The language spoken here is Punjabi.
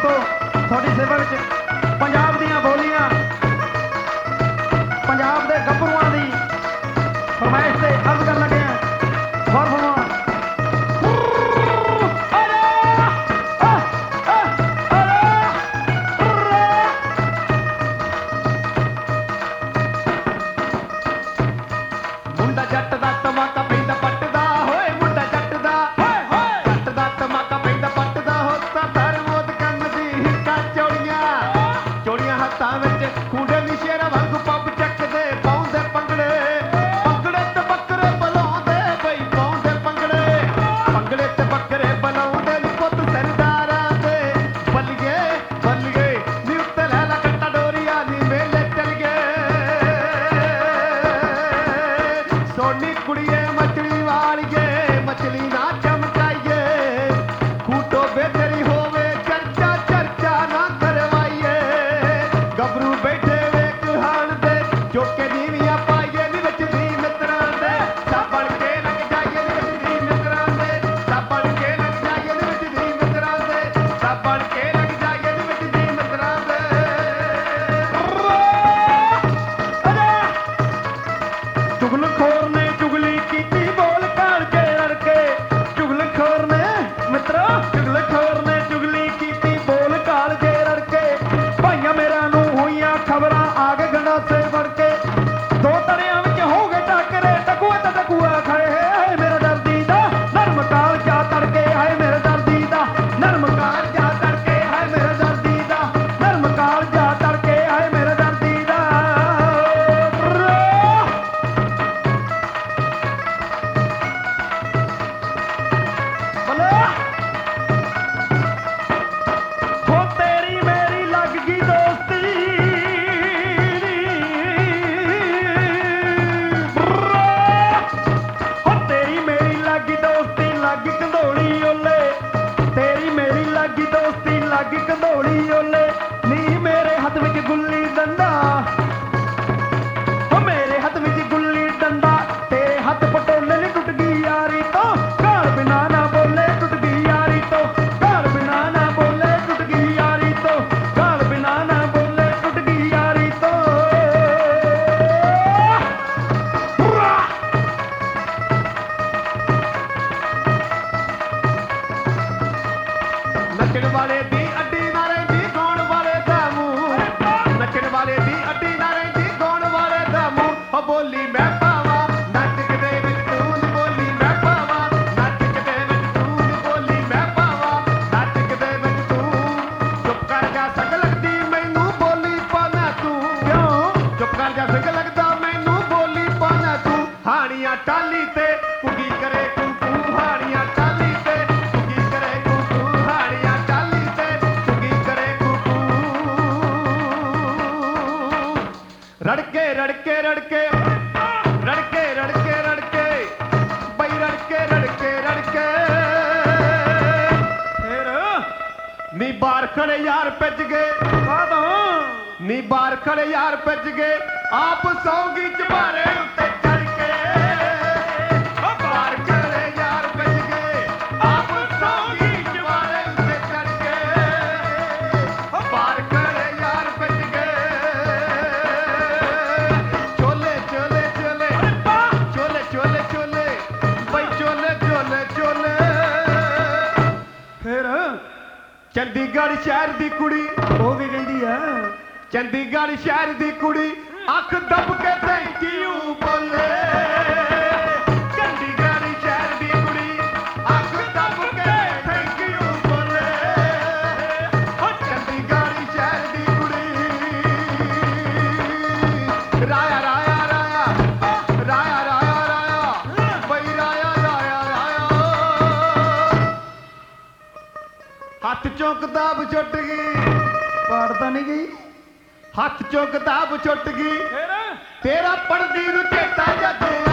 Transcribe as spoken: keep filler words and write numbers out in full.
ਤੋਂ ਤੁਹਾਡੀ ਸੇਵਾ ਵਿੱਚ ਪੰਜਾਬ ਦੀਆਂ ਬੋਲੀਆਂ ਪੰਜਾਬ ਦੇ ਗੱਭਰੂਆਂ ਦੀ ਫਰਮਾਇਸ਼ ਤੇ ਅਰਜ਼ ਕਰਨ ਲੱਗੇ ਹਾਂ। ਗੌਰ ਫਰਮਾਓ। ਮੁੰਡਾ ਜੱਟ ਦਾ ਧਮਾਕਾ ਪੈਂਦਾ ਪੱਟਦਾ ਹੋਏ, ਮੁੰਡਾ ਜੱਟ ਦਾ ਹੋਏ ਹੋਏ ਜੱਟ ਦਾ ਧਮਾਕਾ ਪੈਂਦਾ ਪੱਟਦਾ ਹੋ ਸਰਦਾਰ ਮੋਦ ਕੰਨ ਦੀ ਹਿੱਕਾਂ ਚੋੜੀਆਂ ਚੋੜੀਆਂ ਹੱਥਾਂ ਵਿੱਚ ਖੂੰਡੇ ਦੀ ਸ਼ੇਰਾ ਵਾਂਗੂ ਪੱਬ ਚੱਕਦੇ ਪਾਉਂਦੇ ਪੰਗੜੇ ਪੰਗੜੇ ਤੇ ਬੱਕਰੇ ਬਲਾਉਂਦੇ ਬਈ ਪਾਉਂਦੇ ਪੰਗੜੇ ਪੰਗੜੇ ਤੇ ਬੱਕਰੇ ਬਲਾਉਂਦੇ ਨੀ ਪੁੱਤ ਸਰਦਾਰਾਂ ਦੇ ਬੱਲੀਏ ਬੱਲੀਏ ਨੀ ਉੱਤੇ ਲੈ ਲਾ ਕੱਟਾ ਡੋਰੀਆਂ ਨੀ ਮੇਲੇ ਚੱਲ ਗਏ ਸੋਨੀ ਕੁੜੀਏ ਮਛਲੀ ਵਾਲੀਏ ਮਛਲੀ ਨਾ ਚਮਕਾਈਏ ਖੂਟੋ ਬੇਤਰੀ ਹੋਵੇ ਚਰਚਾ ਚਰਚਾ ਨਾ ਕਰਵਾਈਏ ਗੱਭਰੂ ਬੈਠੇ ਵੇਖ ਹਾਣ ਦੇ ਚੋਕੇ ਨੀਵੀਆਂ ਪਾਈਏ ਨੀ ਵਿੱਚ ਦੀ ਮਿੱਤਰਾਂ ਦੇ ਸਭ ਬਣ ਕੇ ਲੱਗ ਜਾਈਏ ਨੀ ਵਿੱਚ ਦੀ ਮਿੱਤਰਾਂ ਦੇ ਸਭ ਬਣ ਕੇ ਲੱਗ ਜਾਈਏ ਨੀ ਵਿੱਚ ਦੀ ਮਿੱਤਰਾਂ ਦੇ ਸਭ ਬਣ ਕੇ ਲੱਗ ਜਾਈਏ ਨੀ ਵਿੱਚ ਦੀ ਮਿੱਤਰਾਂ ਦੇ ਚੁਗਲਖੋਰ ਨੇ ਚੁਗਲੀ ਕੀਤੀ ਬੋਲ ਕਾਲ ਕੇ ਰੜਕੇ ਚੁਗਲਖੋਰ ਨੇ ਮਿੱਤਰੋ ਚੁਗਲਖੋਰ ਨੇ ਚੁਗਲੀ ਕੀਤੀ ਬੋਲ ਕਾਲ ਕੇ ਰੜਕੇ ਭਾਈਆਂ ਮੇਰਾ ਨੂੰ ਹੋਈਆਂ ਖਬਰਾਂ ਆ ਗਏ ਗੰਡਾਸੇ ਵੜ ਕੇ ਦੋ ਤੜਿਆਂ ਵਿੱਚ ਹੋ ਗਏ ਟੱਕਰੇ ਟਕੂਆ ਤੇ ਟਕੂਆ ਖੜੇ ਹਾਏ ਮੇਰੇ ਦਰਦੀ ਦਾ ਨਰਮ ਕਾਲ ਜਾ ਤੜਕੇ ਹਾਏ ਮੇਰੇ ਦਰਦੀ ਦਾ ਨਰਮ ਕਾਲ ਜਾ ਤੜਕੇ ਹਾਏ ਮੇਰੇ ਦਰਦੀ ਦਾ ਨਰਮ ਕਾਲ ਜਾ ਤੜਕੇ ਹਾਏ ਮੇਰੇ ਦਰਦੀ ਦਾ ਹੋ ਤੇਰੀ ਮੇਰੀ ਲੱਗ ਗਈ ਦੋਸਤੀ ਹੋ ਤੇਰੀ ਮੇਰੀ ਲੱਗ ਗਈ ਦੋਸਤੀ ਲੱਗ ਕੰਧੋਲੀ ਓਲੇ ਤੇਰੀ ਮੇਰੀ ਲੱਗ ਗਈ ਦੋਸਤੀ ਲੱਗ ਕੰਧੋਲੀ ਓਲੇ ਨੀ ਮੇਰੇ ਹੱਥ ਵਿੱਚ ਗੁੱਲੀ ਡੰਡਾ ਹੋ ਮੇਰੇ ਹੱਥ ਵਿੱਚ ਗੁੱਲੀ ਡੰਡਾ ਤੇਰੇ ਹੱਥ ਪਟੋਲੇ ਨੀ ਟੁੱਟ ਗਈ ਯਾਰੀ ਤੋਂ ਘਰ ਬਿਨਾ ਨਾ ਬੋਲੇ ਟੁੱਟ ਗਈ ਯਾਰੀ ਤੋਂ ਘਰ ਬਿਨਾ ਨਾ ਬੋਲੇ ਟੁੱਟ ਗਈ ਯਾਰੀ ਤੋਂ ਘਰ ਬਿਨਾ ਨਾ ਬੋਲੇ ਟੁੱਟ ਗਈ ਯਾਰੀ ਤੋਂ ਨੱਚਣ ਵਾਲੇ ਦੀ ਅੱਡੀ ਨਾ ਰਹਿੰਦੀ ਗਾਉਣ ਵਾਲੇ ਦਾ ਮੂੰਹ ਨੱਚਣ ਵਾਲੇ ਦੀ ਅੱਡੀ ਨਾ ਰਹਿੰਦੀ ਗਾਉਣ ਵਾਲੇ ਦਾ ਮੂੰਹ ਹੋ ਬੋਲੀ ਮੈਂ ਪਾਵਾਂ ਨੱਚ ਕੇ ਦੇ ਵਿੱਚ ਤੂੰ ਨੀ ਬੋਲੀ ਮੈਂ ਪਾਵਾਂ ਨੱਚ ਕੇ ਦੇ ਵਿੱਚ ਤੂੰ ਨੀ ਬੋਲੀ ਮੈਂ ਪਾਵਾਂ ਨੱਚ ਕੇ ਦੇ ਵਿੱਚ ਤੂੰ ਚੁੱਪ ਕਰ ਜਾ ਸੰਗ ਲੱਗਦੀ ਮੈਨੂੰ ਬੋਲੀ ਪਾਣਾ ਤੂੰ ਕਿਉਂ ਚੁੱਪ ਕਰ ਜਾ ਸੰਗ ਲੱਗਦਾ ਮੈਨੂੰ ਬੋਲੀ ਪਾਣਾ ਤੂੰ ਹਾਣੀਆਂ ਟਾਲੀ ਤੇ ਕੁਗੀ ਕਰੇ ਕੁਕੂ ਹਾਣੀਆਂ ਟਾਲੀ ਤੇ ਕੁਗੀ ਕਰੇ ਕੁਕੂ ਹਾਣੀਆਂ ਟਾਲੀ ਤੇ ਕੁਗੀ ਕਰੇ ਕੁਕੂ ਰੜਕੇ ਰੜਕੇ ਰੜਕੇ ਰੜਕੇ ਰੜਕੇ ਰੜਕੇ ਬਈ ਰੜਕੇ ਰੜਕੇ ਰੜਕੇ ਫੇਰ ਨੀ ਬਾਹਰ ਖੜੇ ਯਾਰ ਭੱਜ ਗਏ ਕਾਹਦੋਂ ਨੀ ਬਾਹਰ ਖੜੇ ਯਾਰ ਭੱਜ ਗਏ ਆਪ ਸੌਂਗੀ ਚਬਾਰੇ ਉੱਤੇ ਚੜ ਕੇ ਓ ਬਾਹਰ ਖੜੇ ਯਾਰ ਭੱਜ ਗਏ ਆਪ ਸੌਂਗੀ ਚਬਾਰੇ ਉੱਤੇ ਚੜ ਕੇ ਓ ਬਾਹਰ ਖੜੇ ਯਾਰ ਭੱਜ ਗਏ ਚੋਲੇ ਚੋਲੇ ਚੋਲੇ ਚੋਲੇ ਚੋਲੇ ਚੋਲੇ ਬਈ ਚੋਲੇ ਚੋਲੇ ਚੋਲੇ ਫੇਰ ਚੰਡੀਗੜ੍ਹ ਸ਼ਹਿਰ ਦੀ ਕੁੜੀ ਉਹ ਵੀ ਕਹਿੰਦੀ ਆ ਚੰਡੀਗੜ੍ਹ ਸ਼ਹਿਰ ਦੀ ਕੁੜੀ ਅੱਖ ਦੱਬ ਕੇ ਥੈਂਕ ਯੂ ਬੋਲੇ ਚੰਡੀਗੜ੍ਹ ਸ਼ਹਿਰ ਦੀ ਕੁੜੀ ਅੱਖ ਦੱਬ ਕੇ ਥੈਂਕ ਯੂ ਬੋਲੇ ਹੋ ਚੰਡੀਗੜ੍ਹ ਸ਼ਹਿਰ ਦੀ ਕੁੜੀ ਰਾਇਆ ਰਾਇਆ ਰਾਇਆ ਰਾਇਆ ਰਾਇਆ ਰਾਇਆ ਬਈ ਰਾਇਆ ਰਾਇਆ ਰਾਇਆ ਹੱਥ ਚੋਂ ਕਿਤਾਬ ਛੁੱਟ ਗਈ ਪੜ੍ਹਦਾ ਨਹੀਂ ਗਈ ਹੱਥ ਚੋਂ ਕਿਤਾਬ ਛੁੱਟ ਗਈ ਤੇਰਾ ਪੜ੍ਹਦੀ ਨੂੰ ਚੇਤਾ ਜਦ